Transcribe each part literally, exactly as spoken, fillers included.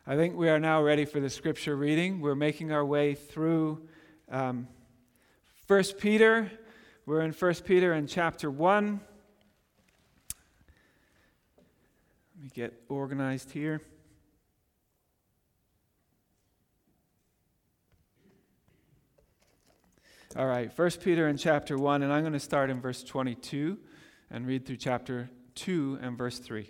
I think we are now ready for the scripture reading. We're making our way through um, First Peter. We're in First Peter in chapter one. Let me get organized here. All right, First Peter in chapter one, and I'm going to start in verse twenty-two and read through chapter two and verse three.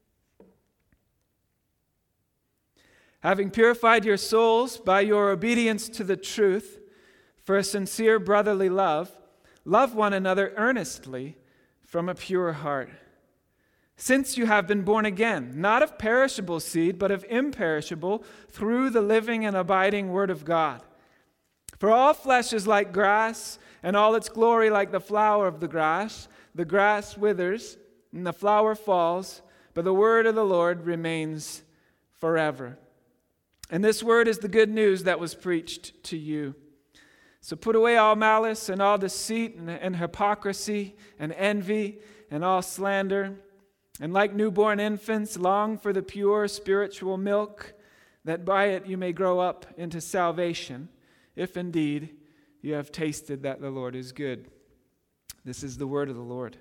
Having purified your souls by your obedience to the truth, for a sincere brotherly love, love one another earnestly from a pure heart. Since you have been born again, not of perishable seed, but of imperishable, through the living and abiding Word of God. For all flesh is like grass, and all its glory like the flower of the grass. The grass withers, and the flower falls, but the word of the Lord remains forever. And this word is the good news that was preached to you. So put away all malice and all deceit and, and hypocrisy and envy and all slander. And like newborn infants, long for the pure spiritual milk, that by it you may grow up into salvation, if indeed you have tasted that the Lord is good. This is the word of the Lord.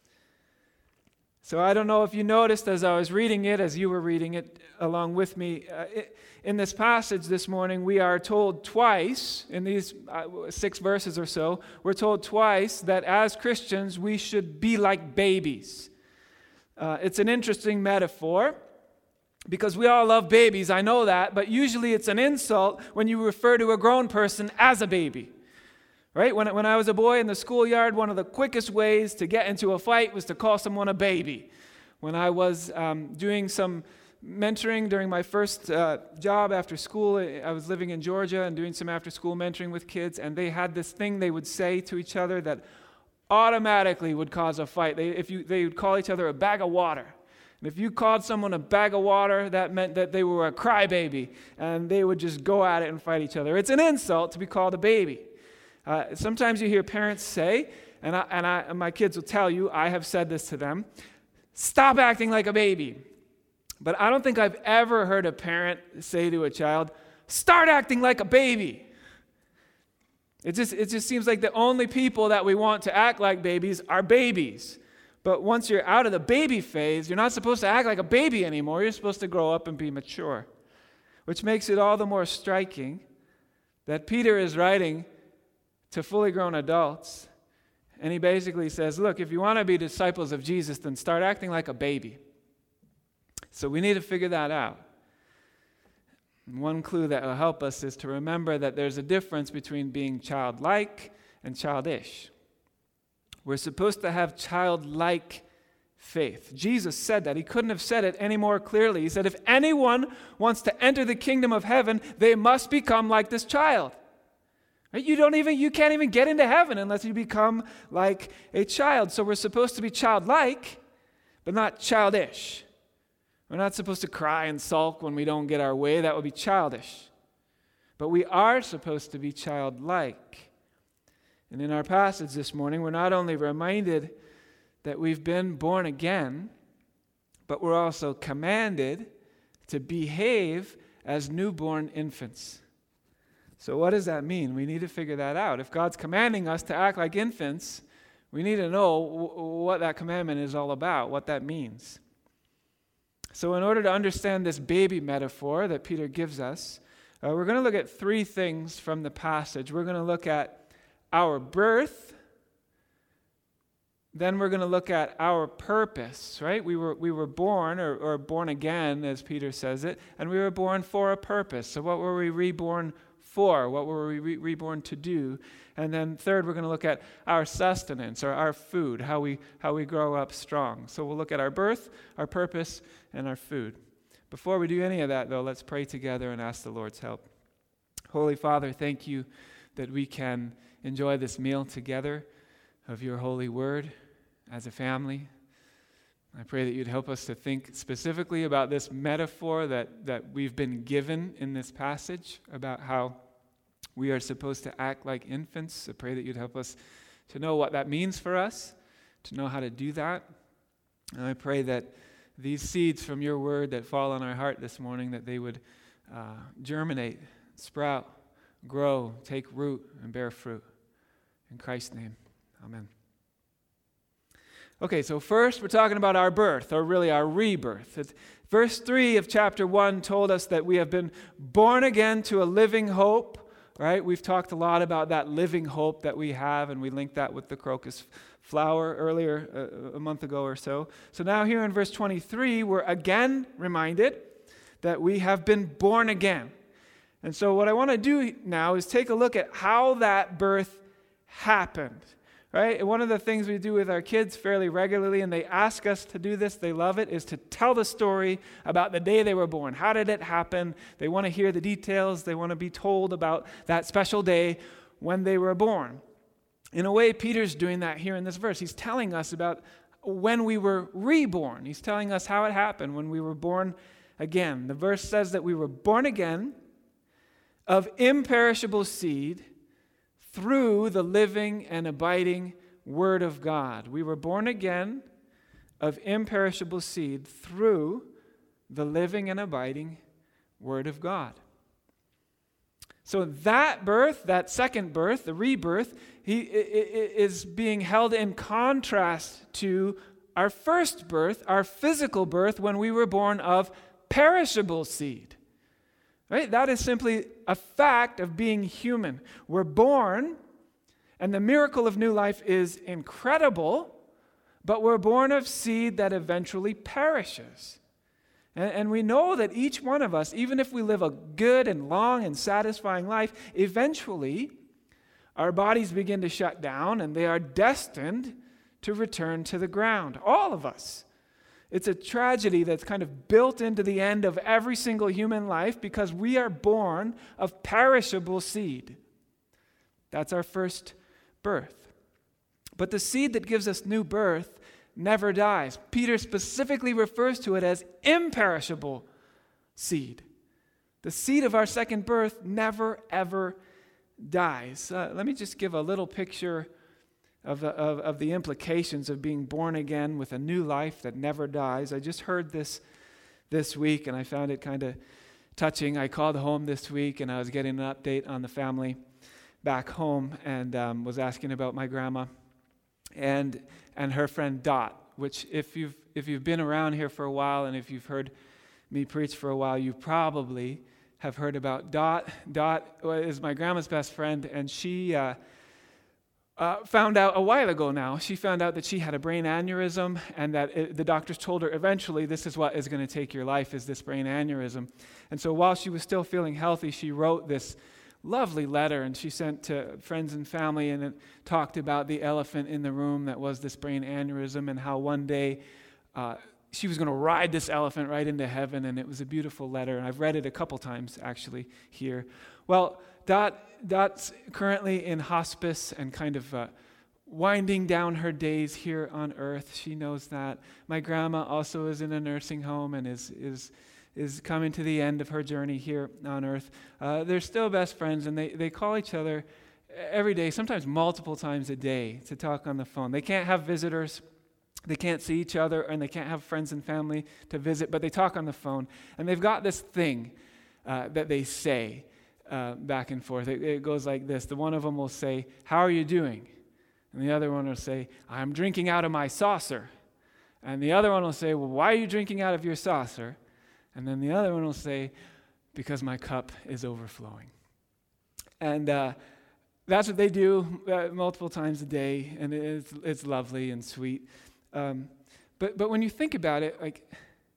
So I don't know if you noticed as I was reading it, as you were reading it along with me, uh, it, in this passage this morning, we are told twice, in these uh, six verses or so, we're told twice that as Christians we should be like babies. Uh, it's an interesting metaphor because we all love babies, I know that, but usually it's an insult when you refer to a grown person as a baby. Right? When, when I was a boy in the schoolyard, one of the quickest ways to get into a fight was to call someone a baby. When I was um, doing some mentoring during my first uh, job after school, I was living in Georgia and doing some after-school mentoring with kids, and they had this thing they would say to each other that automatically would cause a fight. They, if you, they would call each other a bag of water. And if you called someone a bag of water, that meant that they were a crybaby, and they would just go at it and fight each other. It's an insult to be called a baby. Uh, sometimes you hear parents say, and, I, and, I, and my kids will tell you, I have said this to them, stop acting like a baby. But I don't think I've ever heard a parent say to a child, start acting like a baby. It just, it just seems like the only people that we want to act like babies are babies. But once you're out of the baby phase, you're not supposed to act like a baby anymore. You're supposed to grow up and be mature. Which makes it all the more striking that Peter is writing to fully grown adults. And he basically says, look, if you want to be disciples of Jesus, then start acting like a baby. So we need to figure that out. And one clue that will help us is to remember that there's a difference between being childlike and childish. We're supposed to have childlike faith. Jesus said that. He couldn't have said it any more clearly. He said, if anyone wants to enter the kingdom of heaven, they must become like this child. You don't even, you can't even get into heaven unless you become like a child. So we're supposed to be childlike, but not childish. We're not supposed to cry and sulk when we don't get our way. That would be childish. But we are supposed to be childlike. And in our passage this morning, we're not only reminded that we've been born again, but we're also commanded to behave as newborn infants. So what does that mean? We need to figure that out. If God's commanding us to act like infants, we need to know w- what that commandment is all about, what that means. So in order to understand this baby metaphor that Peter gives us, uh, we're going to look at three things from the passage. We're going to look at our birth, then we're going to look at our purpose, right? We were we were born, or, or born again, as Peter says it, and we were born for a purpose. So what were we reborn for? What were we re- reborn to do? And then third, we're going to look at our sustenance, or our food, how we how we grow up strong. So we'll look at our birth, our purpose, and our food. Before we do any of that, though, let's pray together and ask the Lord's help. Holy Father, thank you that we can enjoy this meal together of your holy word as a family. I pray that you'd help us to think specifically about this metaphor that, that we've been given in this passage about how we are supposed to act like infants. I pray that you'd help us to know what that means for us, to know how to do that. And I pray that these seeds from your word that fall on our heart this morning, that they would uh, germinate, sprout, grow, take root, and bear fruit. In Christ's name, amen. Okay, so first we're talking about our birth, or really our rebirth. It's, verse three of chapter one told us that we have been born again to a living hope, right? We've talked a lot about that living hope that we have, and we linked that with the crocus flower earlier, uh, a month ago or so. So now here in verse twenty-three, we're again reminded that we have been born again. And so what I want to do now is take a look at how that birth happened. Right? And one of the things we do with our kids fairly regularly, and they ask us to do this, they love it, is to tell the story about the day they were born. How did it happen? They want to hear the details. They want to be told about that special day when they were born. In a way, Peter's doing that here in this verse. He's telling us about when we were reborn. He's telling us how it happened when we were born again. The verse says that we were born again of imperishable seed, through the living and abiding Word of God. We were born again of imperishable seed through the living and abiding Word of God. So that birth, that second birth, the rebirth, he, is being held in contrast to our first birth, our physical birth, when we were born of perishable seed. Right? That is simply a fact of being human. We're born, and the miracle of new life is incredible, but we're born of seed that eventually perishes. And, and we know that each one of us, even if we live a good and long and satisfying life, eventually our bodies begin to shut down, and they are destined to return to the ground. All of us. It's a tragedy that's kind of built into the end of every single human life because we are born of perishable seed. That's our first birth. But the seed that gives us new birth never dies. Peter specifically refers to it as imperishable seed. The seed of our second birth never, ever dies. Uh, let me just give a little picture Of the, of, of the implications of being born again with a new life that never dies. I just heard this this week, and I found it kind of touching. I called home this week, and I was getting an update on the family back home, and um, was asking about my grandma and and her friend Dot. Which, if you've if you've been around here for a while, and if you've heard me preach for a while, you probably have heard about Dot. Dot is my grandma's best friend, and she. Uh, Uh, found out a while ago now, she found out that she had a brain aneurysm, and that it, the doctors told her eventually this is what is going to take your life, is this brain aneurysm. And so while she was still feeling healthy, she wrote this lovely letter, and she sent to friends and family, and it talked about the elephant in the room that was this brain aneurysm, and how one day uh, she was going to ride this elephant right into heaven, and it was a beautiful letter. And I've read it a couple times actually here. Well, Dot Dot's currently in hospice and kind of uh, winding down her days here on earth. She knows that. My grandma also is in a nursing home and is is is coming to the end of her journey here on earth. Uh, they're still best friends, and they, they call each other every day, sometimes multiple times a day, to talk on the phone. They can't have visitors. They can't see each other, and they can't have friends and family to visit, but they talk on the phone. And they've got this thing uh, that they say uh, back and forth. It, it goes like this. The one of them will say, "How are you doing?" And the other one will say, "I'm drinking out of my saucer." And the other one will say, "Well, why are you drinking out of your saucer?" And then the other one will say, "Because my cup is overflowing." And uh, that's what they do uh, multiple times a day, and it's it's lovely and sweet. Um, but but when you think about it, like,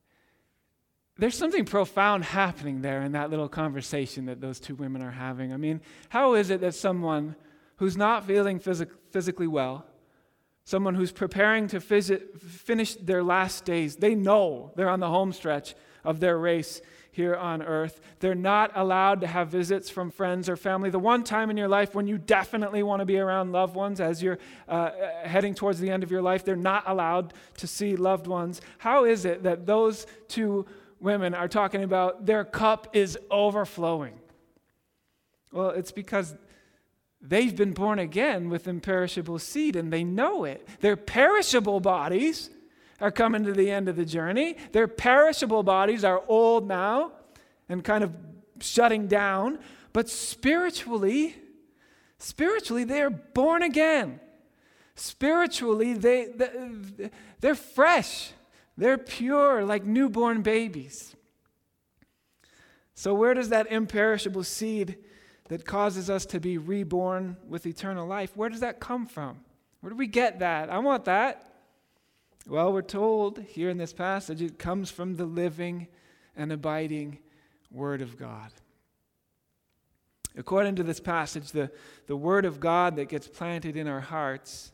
there's something profound happening there in that little conversation that those two women are having. I mean, how is it that someone who's not feeling phys- physically well, someone who's preparing to phys- finish their last days, they know they're on the home stretch of their race here on earth. They're not allowed to have visits from friends or family. The one time in your life when you definitely want to be around loved ones as you're uh, heading towards the end of your life, they're not allowed to see loved ones. How is it that those two women are talking about their cup is overflowing? Well, it's because they've been born again with imperishable seed, and they know it. Their perishable bodies, are coming to the end of the journey. Their perishable bodies are old now and kind of shutting down. But spiritually, spiritually, they are born again. Spiritually, they, they're fresh. They're pure, like newborn babies. So where does that imperishable seed that causes us to be reborn with eternal life, where does that come from? Where do we get that? I want that. Well, we're told here in this passage it comes from the living and abiding Word of God. According to this passage, the, the Word of God that gets planted in our hearts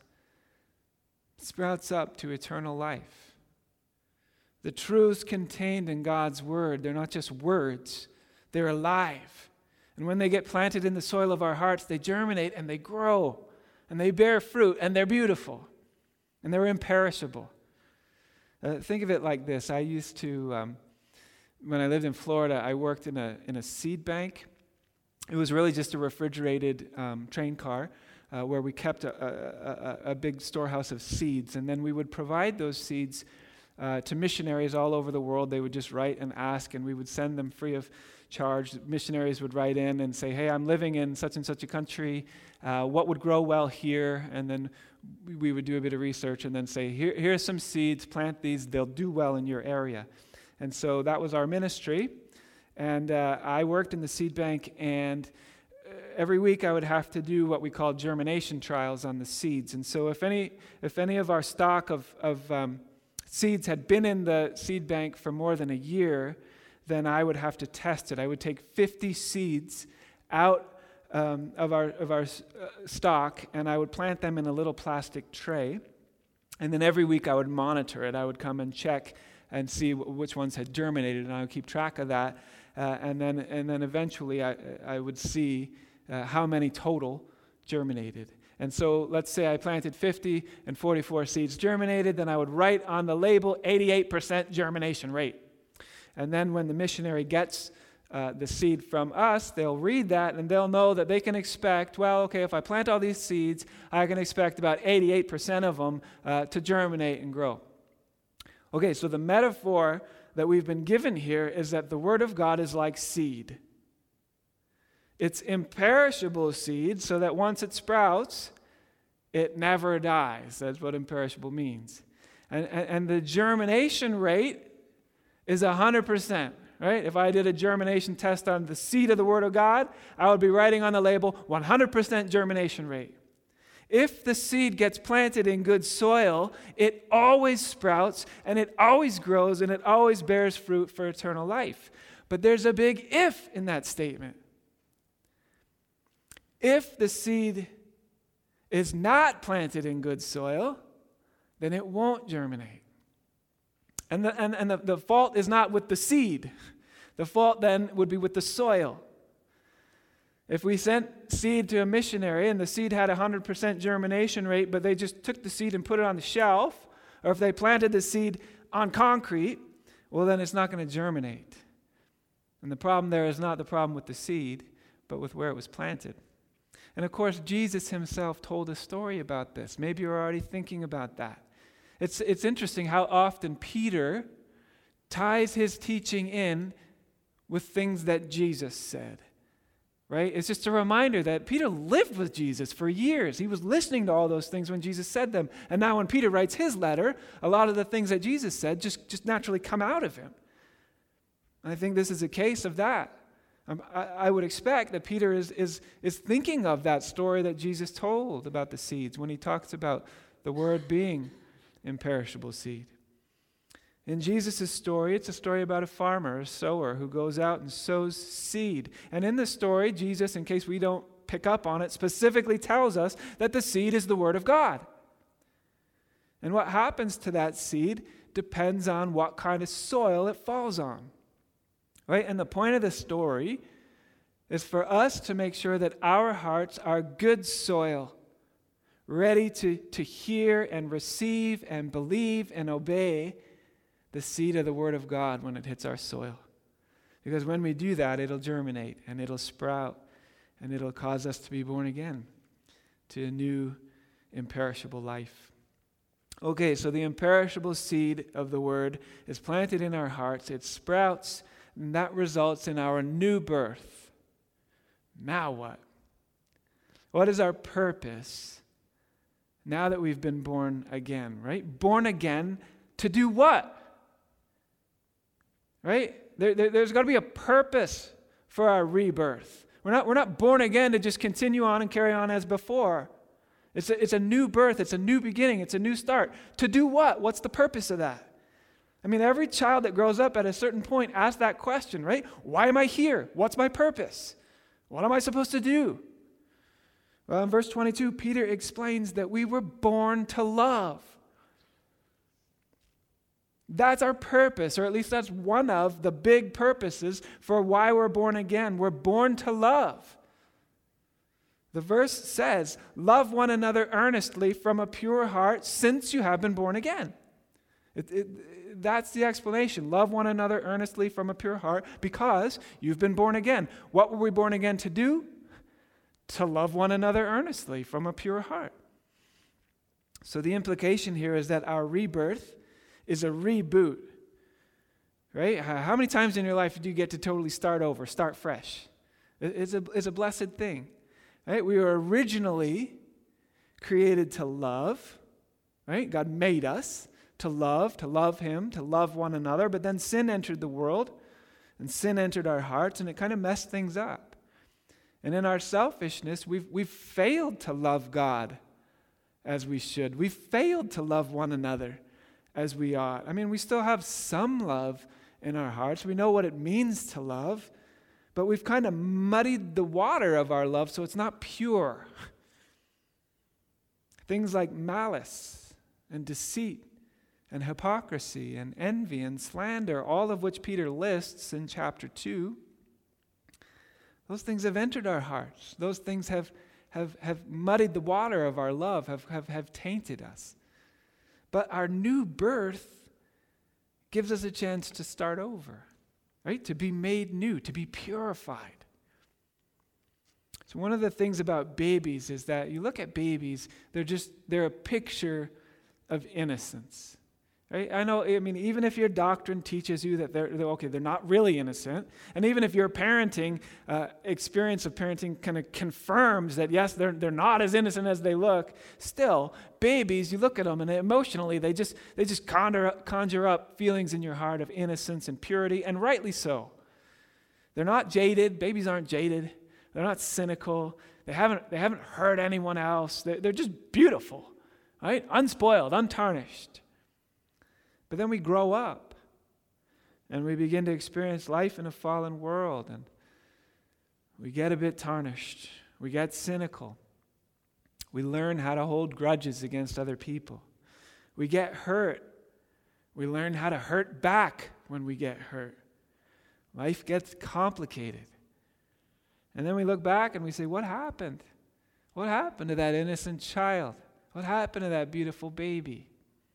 sprouts up to eternal life. The truths contained in God's Word, they're not just words, they're alive. And when they get planted in the soil of our hearts, they germinate and they grow and they bear fruit and they're beautiful and they're imperishable. Uh, think of it like this. I used to, um, when I lived in Florida, I worked in a in a seed bank. It was really just a refrigerated um, train car uh, where we kept a, a, a, a big storehouse of seeds. And then we would provide those seeds uh, to missionaries all over the world. They would just write and ask, and we would send them free of charge. Missionaries would write in and say, hey, I'm living in such and such a country. Uh, what would grow well here? And then we would do a bit of research and then say, here, here's some seeds, plant these, they'll do well in your area. And so that was our ministry. And uh, I worked in the seed bank, and every week I would have to do what we call germination trials on the seeds. And so if any if any of our stock of, of um, seeds had been in the seed bank for more than a year, then I would have to test it. I would take fifty seeds out um, of our of our uh, stock, and I would plant them in a little plastic tray. And then every week I would monitor it. I would come and check and see w- which ones had germinated, and I would keep track of that. Uh, and then and then eventually I I would see uh, how many total germinated. And so let's say I planted fifty and forty-four seeds germinated, then I would write on the label eighty-eight percent germination rate. And then when the missionary gets uh, the seed from us, they'll read that and they'll know that they can expect, well, okay, if I plant all these seeds, I can expect about eighty-eight percent of them uh, to germinate and grow. Okay, so the metaphor that we've been given here is that the Word of God is like seed. It's imperishable seed, so that once it sprouts, it never dies. That's what imperishable means. And, and, and the germination rate is one hundred percent, right? If I did a germination test on the seed of the Word of God, I would be writing on the label one hundred percent germination rate. If the seed gets planted in good soil, it always sprouts, and it always grows, and it always bears fruit for eternal life. But there's a big if in that statement. If the seed is not planted in good soil, then it won't germinate. And the, and, and the, the fault is not with the seed. The fault then would be with the soil. If we sent seed to a missionary and the seed had a one hundred percent germination rate, but they just took the seed and put it on the shelf, or if they planted the seed on concrete, well, then it's not going to germinate. And the problem there is not the problem with the seed, but with where it was planted. And of course, Jesus himself told a story about this. Maybe you're already thinking about that. It's, it's interesting how often Peter ties his teaching in with things that Jesus said. Right? It's just a reminder that Peter lived with Jesus for years. He was listening to all those things when Jesus said them. And now when Peter writes his letter, a lot of the things that Jesus said just, just naturally come out of him. And I think this is a case of that. Um, I, I would expect that Peter is, is, is thinking of that story that Jesus told about the seeds when he talks about the word being imperishable seed. In Jesus' story, it's a story about a farmer, a sower, who goes out and sows seed. And in the story, Jesus, in case we don't pick up on it, specifically tells us that the seed is the Word of God. And what happens to that seed depends on what kind of soil it falls on. Right? And the point of the story is for us to make sure that our hearts are good soil, ready to, to hear and receive and believe and obey the seed of the Word of God when it hits our soil. Because when we do that, it'll germinate and it'll sprout and it'll cause us to be born again to a new imperishable life. Okay, so the imperishable seed of the word is planted in our hearts. It sprouts, and that results in our new birth. Now what? What is our purpose now that we've been born again, right? Born again to do what? Right? There, there, there's got to be a purpose for our rebirth. We're not, we're not born again to just continue on and carry on as before. It's a, it's a new birth. It's a new beginning. It's a new start. To do what? What's the purpose of that? I mean, every child that grows up at a certain point asks that question, right? Why am I here? What's my purpose? What am I supposed to do? Well, in verse twenty-two, Peter explains that we were born to love. That's our purpose, or at least that's one of the big purposes for why we're born again. We're born to love. The verse says, love one another earnestly from a pure heart since you have been born again. It, it, that's the explanation. Love one another earnestly from a pure heart because you've been born again. What were we born again to do? To love one another earnestly from a pure heart. So the implication here is that our rebirth is a reboot. Right? How many times in your life do you get to totally start over, start fresh? It's a, it's a blessed thing. Right? We were originally created to love. Right? God made us to love, to love Him, to love one another. But then sin entered the world, and sin entered our hearts, and it kind of messed things up. And in our selfishness, we've, we've failed to love God as we should. We've failed to love one another as we ought. I mean, we still have some love in our hearts. We know what it means to love, but we've kind of muddied the water of our love so it's not pure. Things like malice and deceit and hypocrisy and envy and slander, all of which Peter lists in chapter two. Those things have entered our hearts. Those things have, have, have muddied the water of our love, have, have, have tainted us. But our new birth gives us a chance to start over, right? To be made new, to be purified. So one of the things about babies is that you look at babies, they're just, they're a picture of innocence. Right? I know, I mean, even if your doctrine teaches you that they're, they're okay, they're not really innocent, and even if your parenting uh, experience of parenting kind of confirms that, yes, they're they're not as innocent as they look, still, babies, you look at them and emotionally, they just they just conjure up, conjure up feelings in your heart of innocence and purity, and rightly so. They're not jaded. Babies aren't jaded. They're not cynical. They haven't they haven't hurt anyone else. They're, they're just beautiful, right? Unspoiled, untarnished. But then we grow up and we begin to experience life in a fallen world, and we get a bit tarnished. We get cynical. We learn how to hold grudges against other people. We get hurt. We learn how to hurt back when we get hurt. Life gets complicated. And then we look back and we say, what happened? What happened to that innocent child? What happened to that beautiful baby?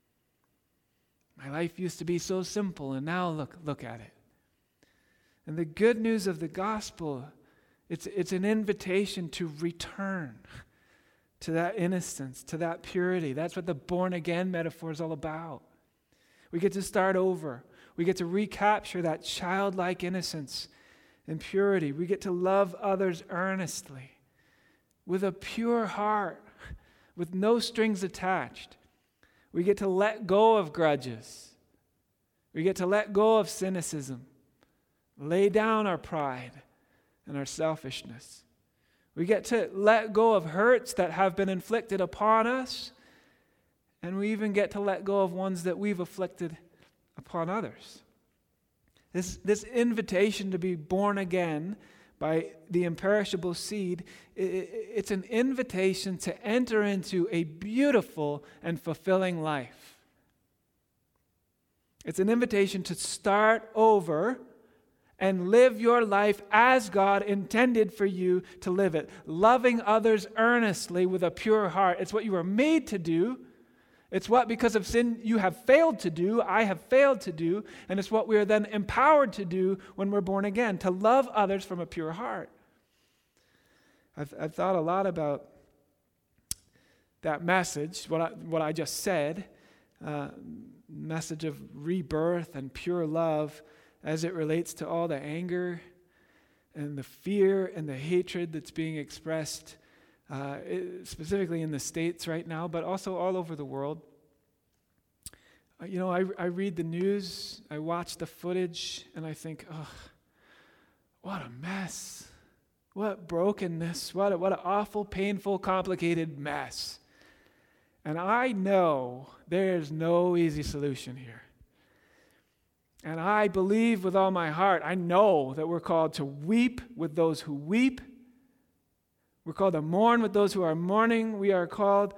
My life used to be so simple, and now look, look at it. And the good news of the gospel, it's, it's an invitation to return to that innocence, to that purity. That's what the born again metaphor is all about. We get to start over. We get to recapture that childlike innocence and purity. We get to love others earnestly with a pure heart, with no strings attached. We get to let go of grudges. We get to let go of cynicism, lay down our pride and our selfishness. We get to let go of hurts that have been inflicted upon us, and we even get to let go of ones that we've afflicted upon others. This, this invitation to be born again by the imperishable seed, it, it's an invitation to enter into a beautiful and fulfilling life. It's an invitation to start over and live your life as God intended for you to live it, loving others earnestly with a pure heart. It's what you were made to do. It's what, because of sin, you have failed to do, I have failed to do, and it's what we are then empowered to do when we're born again, to love others from a pure heart. I've, I've thought a lot about that message, what I, what I just said, uh, message of rebirth and pure love as it relates to all the anger and the fear and the hatred that's being expressed uh, specifically in the States right now, but also all over the world. Uh, you know, I, I read the news, I watch the footage, and I think, oh, what a mess. What brokenness. What, a, what an awful, painful, complicated mess. And I know there's no easy solution here. And I believe with all my heart, I know that we're called to weep with those who weep. We're called to mourn with those who are mourning. We are called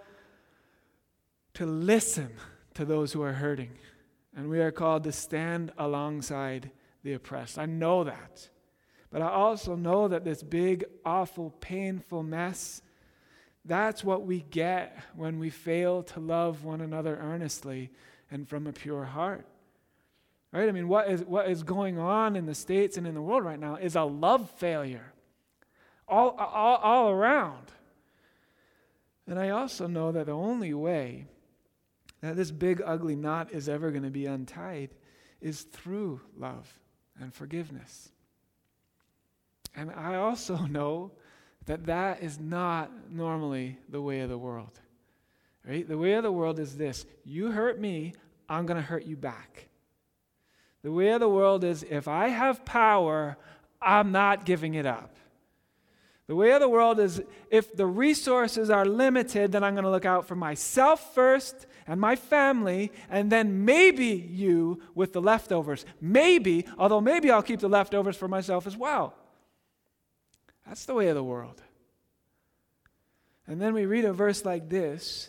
to listen to those who are hurting. And we are called to stand alongside the oppressed. I know that. But I also know that this big, awful, painful mess, that's what we get when we fail to love one another earnestly and from a pure heart. Right? I mean, what is what is going on in the States and in the world right now is a love failure. All, all, all around. And I also know that the only way that this big, ugly knot is ever going to be untied is through love and forgiveness. And I also know that that is not normally the way of the world. Right? The way of the world is this: you hurt me, I'm going to hurt you back. The way of the world is, if I have power, I'm not giving it up. The way of the world is, if the resources are limited, then I'm going to look out for myself first and my family, and then maybe you with the leftovers. Maybe, although maybe I'll keep the leftovers for myself as well. That's the way of the world. And then we read a verse like this,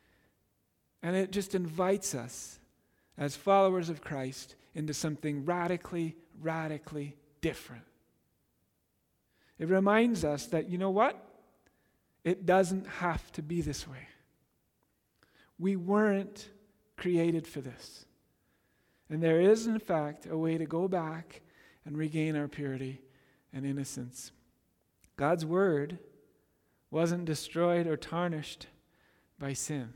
and it just invites us as followers of Christ into something radically, radically different. It reminds us that, you know what? It doesn't have to be this way. We weren't created for this. And there is, in fact, a way to go back and regain our purity and innocence. God's word wasn't destroyed or tarnished by sin.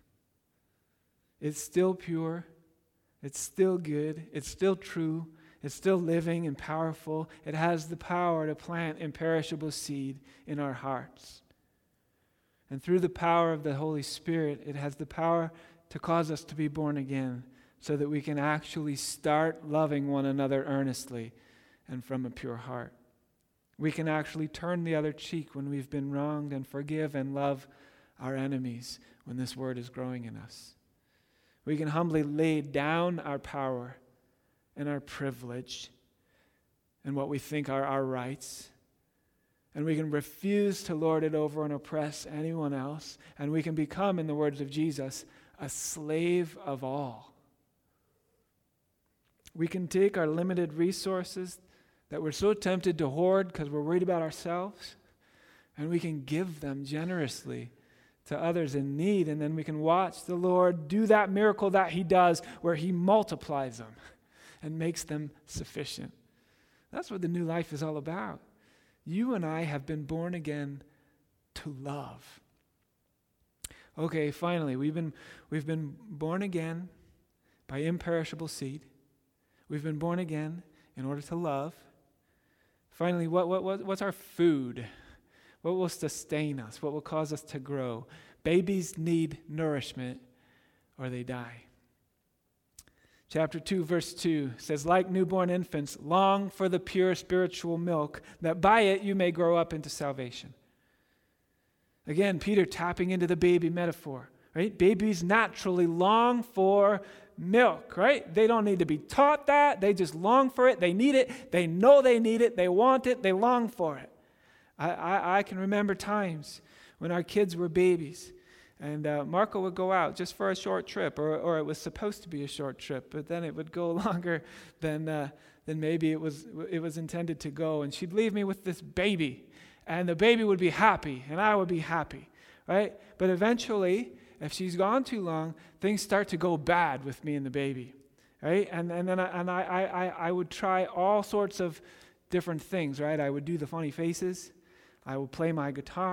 It's still pure. It's still good. It's still true. It's still living and powerful. It has the power to plant imperishable seed in our hearts. And through the power of the Holy Spirit, it has the power to cause us to be born again so that we can actually start loving one another earnestly and from a pure heart. We can actually turn the other cheek when we've been wronged and forgive and love our enemies when this word is growing in us. We can humbly lay down our power and our privilege and what we think are our rights. And we can refuse to lord it over and oppress anyone else. And we can become, in the words of Jesus, a slave of all. We can take our limited resources that we're so tempted to hoard because we're worried about ourselves, and we can give them generously to others in need, and then we can watch the Lord do that miracle that he does where he multiplies them and makes them sufficient. That's what the new life is all about. You and I have been born again to love. Okay, finally, we've been we've been born again by imperishable seed. We've been born again in order to love. Finally, what what, what what's our food? What will sustain us? What will cause us to grow? Babies need nourishment or they die. Chapter two, verse two says, like newborn infants, long for the pure spiritual milk, that by it you may grow up into salvation. Again, Peter tapping into the baby metaphor, right? Babies naturally long for milk, right? They don't need to be taught that. They just long for it. They need it. They know they need it. They want it. They long for it. I, I, I can remember times when our kids were babies, and uh, Marco would go out just for a short trip, or, or it was supposed to be a short trip, but then it would go longer than uh, than maybe it was it was intended to go, and she'd leave me with this baby, and the baby would be happy, and I would be happy, right? But eventually, if she's gone too long, things start to go bad with me and the baby, right? And and then I, and I I I would try all sorts of different things, right? I would do the funny faces. I would play my guitar.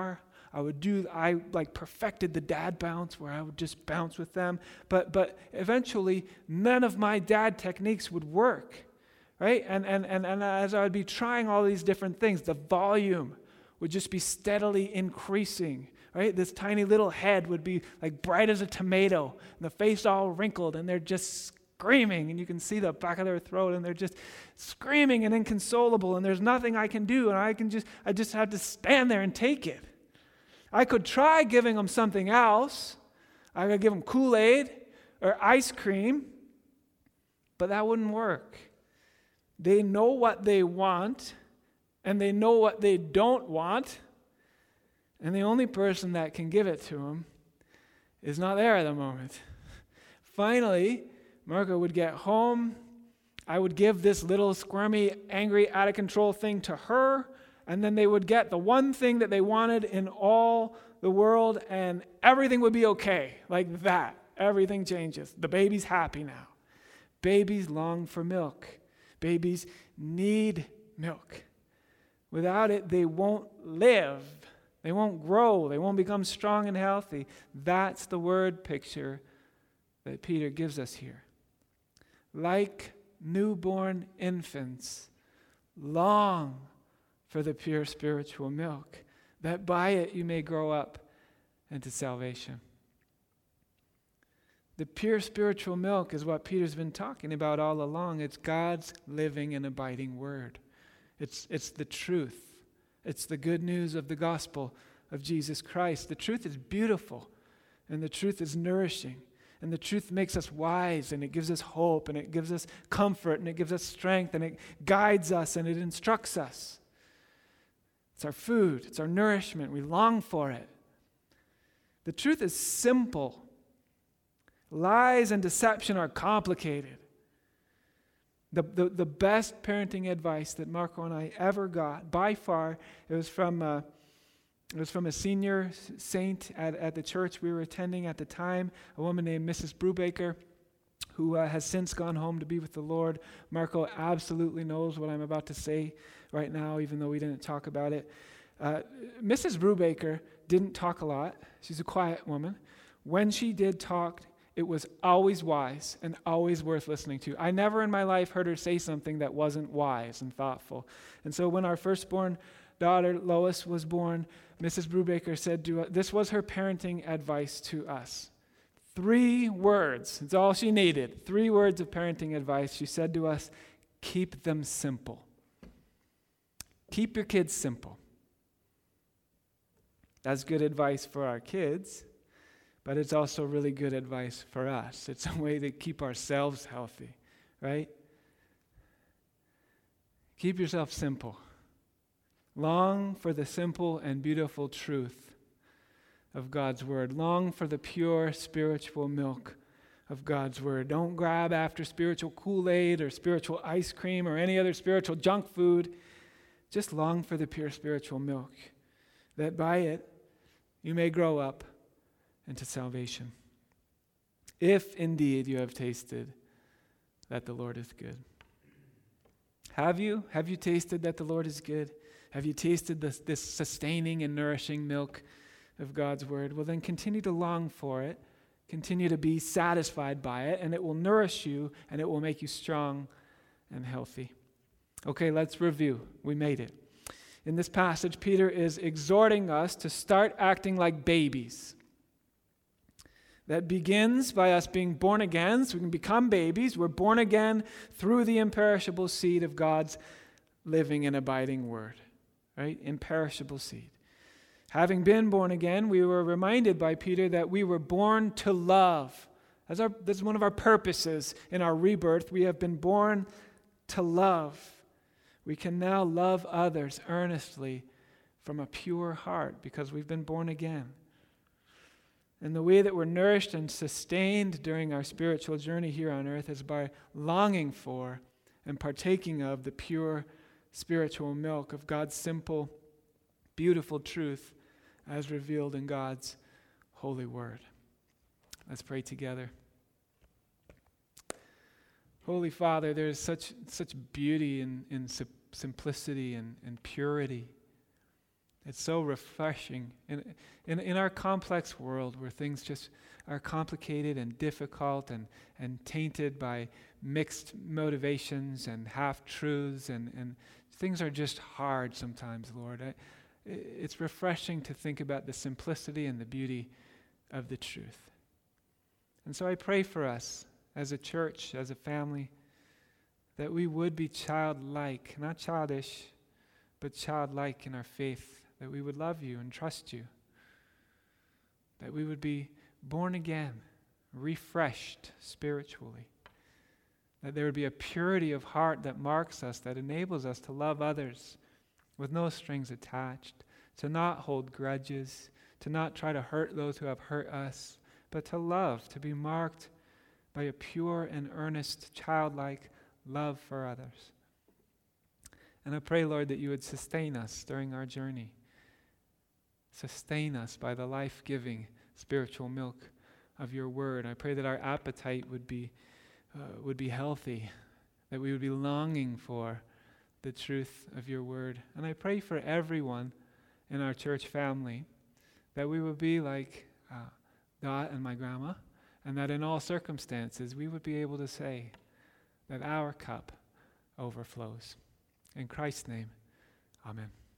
I would do, I like perfected the dad bounce where I would just bounce with them. But but eventually, none of my dad techniques would work, right? And, and, and, and as I would be trying all these different things, the volume would just be steadily increasing, right? This tiny little head would be like bright as a tomato, and the face all wrinkled, and they're just screaming, and you can see the back of their throat, and they're just screaming and inconsolable, and there's nothing I can do, and I can just, I just have to stand there and take it. I could try giving them something else. I could give them Kool-Aid or ice cream, but that wouldn't work. They know what they want, and they know what they don't want, and the only person that can give it to them is not there at the moment. Finally, Marco would get home. I would give this little squirmy, angry, out-of-control thing to her, and then they would get the one thing that they wanted in all the world, and everything would be okay. Like that. Everything changes. The baby's happy now. Babies long for milk. Babies need milk. Without it, they won't live. They won't grow. They won't become strong and healthy. That's the word picture that Peter gives us here. Like newborn infants, long for the pure spiritual milk, that by it you may grow up into salvation. The pure spiritual milk is what Peter's been talking about all along. It's God's living and abiding word. It's, it's the truth. It's the good news of the gospel of Jesus Christ. The truth is beautiful, and the truth is nourishing. And the truth makes us wise, and it gives us hope, and it gives us comfort, and it gives us strength, and it guides us, and it instructs us. It's our food. It's our nourishment. We long for it. The truth is simple. Lies and deception are complicated. The, the, the best parenting advice that Marco and I ever got, by far, it was from uh, it was from a senior saint at, at the church we were attending at the time, a woman named Missus Brubaker, who uh, has since gone home to be with the Lord. Marco absolutely knows what I'm about to say right now, even though we didn't talk about it. Uh, Missus Brubaker didn't talk a lot. She's a quiet woman. When she did talk, it was always wise and always worth listening to. I never in my life heard her say something that wasn't wise and thoughtful. And so when our firstborn daughter, Lois, was born, Missus Brubaker said to us, this was her parenting advice to us. Three words. It's all she needed. Three words of parenting advice. She said to us, keep them simple. Keep your kids simple. That's good advice for our kids, but it's also really good advice for us. It's a way to keep ourselves healthy, right? Keep yourself simple. Long for the simple and beautiful truth of God's word. Long for the pure spiritual milk of God's word. Don't grab after spiritual Kool-Aid or spiritual ice cream or any other spiritual junk food. Just long for the pure spiritual milk, that by it you may grow up into salvation. If indeed you have tasted that the Lord is good. Have you? Have you tasted that the Lord is good? Have you tasted this, this sustaining and nourishing milk of God's word? Well, then continue to long for it. Continue to be satisfied by it, and it will nourish you, and it will make you strong and healthy. Okay, let's review. We made it. In this passage, Peter is exhorting us to start acting like babies. That begins by us being born again, so we can become babies. We're born again through the imperishable seed of God's living and abiding word. Right? Imperishable seed. Having been born again, we were reminded by Peter that we were born to love. That's, our, that's one of our purposes in our rebirth. We have been born to love. We can now love others earnestly from a pure heart because we've been born again. And the way that we're nourished and sustained during our spiritual journey here on earth is by longing for and partaking of the pure spiritual milk of God's simple, beautiful truth as revealed in God's holy word. Let's pray together. Holy Father, there is such such beauty in, in sim- simplicity and, and purity It's so refreshing in, in, in our complex world where things just are complicated and difficult and, and tainted by mixed motivations and half-truths, and, and things are just hard sometimes, Lord. I, it's refreshing to think about the simplicity and the beauty of the truth. And so I pray for us as a church, as a family, that we would be childlike, not childish, but childlike in our faith, that we would love you and trust you, that we would be born again, refreshed spiritually, that there would be a purity of heart that marks us, that enables us to love others with no strings attached, to not hold grudges, to not try to hurt those who have hurt us, but to love, to be marked by a pure and earnest, childlike love for others. And I pray, Lord, that you would sustain us during our journey. Sustain us by the life-giving spiritual milk of your word. I pray that our appetite would be uh, would be healthy, that we would be longing for the truth of your word. And I pray for everyone in our church family that we would be like uh, Dot and my grandma, and that in all circumstances we would be able to say that our cup overflows. In Christ's name, amen.